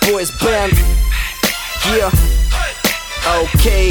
Boys Band. Yeah. Окей.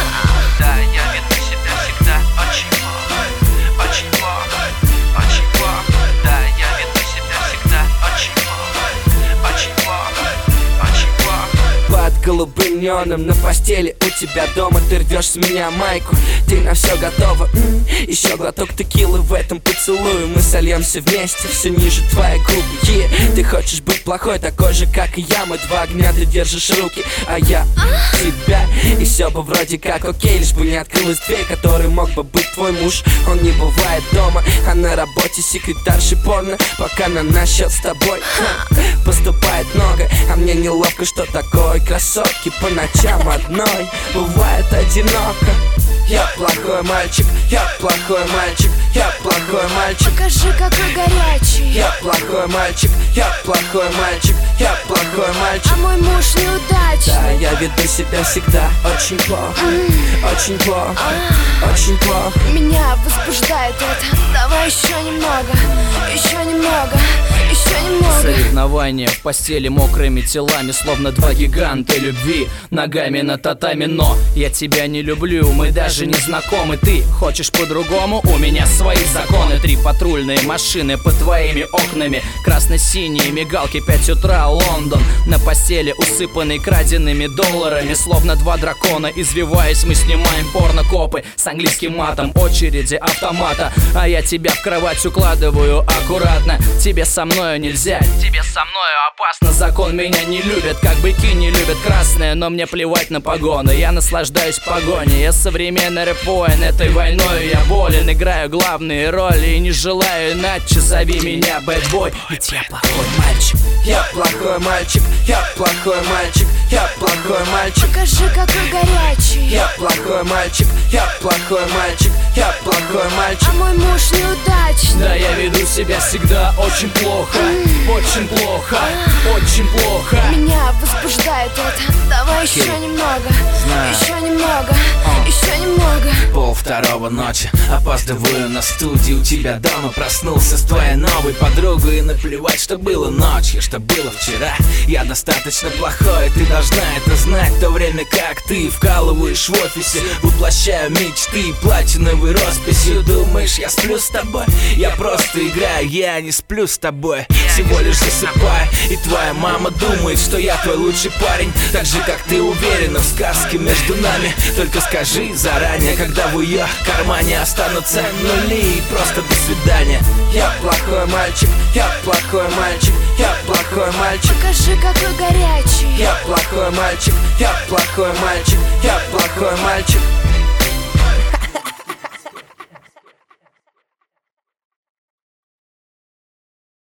Да, я веду себя всегда очень плохо, очень плохо, очень плохо. Да, я веду себя всегда очень плохо, очень плохо, очень плохо. Под голубым неоном на постели у тебя дома. Ты рвешь с меня майку, ты на все готова. Еще глоток текилы в этом поцелуе. Мы сольемся вместе, все ниже твоей губы. Ты хочешь быть плохой, такой же, как и я. Мы два огня, ты держишь руки, а я тебя. И все бы вроде как окей, лишь бы не открылась дверь, который мог бы быть твой муж. Он не бывает дома, а на работе секретарши порно. Пока на наш счет с тобой поступает много, а мне неловко, что такое красотки по ночам одной. Бывает одиноко. Я плохой мальчик, я плохой мальчик, я плохой мальчик. Покажи, какой горячий. Я плохой мальчик, я плохой мальчик, я плохой мальчик. А мой муж неудачный. Да, я веду себя всегда очень плохо, очень плохо, очень плохо. Меня возбуждает это. Давай еще немного, еще немного, еще немного. Соревнования в постели мокрыми телами, словно два гиганта любви, ногами на татами. Но я тебя не люблю, мы даже не знакомы. Ты хочешь по-другому, у меня свои законы. 3 патрульные машины под твоими окнами, красно-синие мигалки, 5 утра, Лондон. На постели усыпанный краденными долларами, словно 2 дракона. Извиваясь, мы снимаем порнокопы с английским матом, очереди автомата. А я тебя в кровать укладываю аккуратно. Тебе со мною нельзя, тебе со мною опасно. Закон меня не любит, как быки не любят красное. Но мне плевать на погоны, я наслаждаюсь погоней. Я современный рэп-воин, этой войной я болен. Играю главные роли и не желаю иначе. Зови меня бэтбой, ведь я плохой мальчик. Я плохой мальчик, я плохой мальчик, я плохой мальчик. Покажи, какой горячий. Я плохой мальчик, я плохой мальчик, я плохой мальчик. А мой муж неудачный. Да, я веду себя всегда очень плохо, очень плохо, очень плохо. Меня возбуждает это. Давай еще немного, Знаю. еще немного, еще немного. 1:30 ночи, опаздываю на студию. У тебя дома проснулся с твоей новой подругой. И наплевать, что было ночью, что было вчера. Я достаточно плохой, ты должна это знать. В то время как ты вкалываешь в офисе, воплощаю мечты платиновой росписью. Думаешь, я сплю с тобой? Я просто играю, я не сплю с тобой. Всего лишь засыпаю, и твоя мама думает, что я твой лучший парень. Так же, как ты уверена в сказке между нами. Только скажи заранее, когда в ее кармане останутся нули. И просто до свидания. Я плохой мальчик, я плохой мальчик, я плохой мальчик. Покажи, какой горячий. Я плохой мальчик, я плохой мальчик, я плохой мальчик.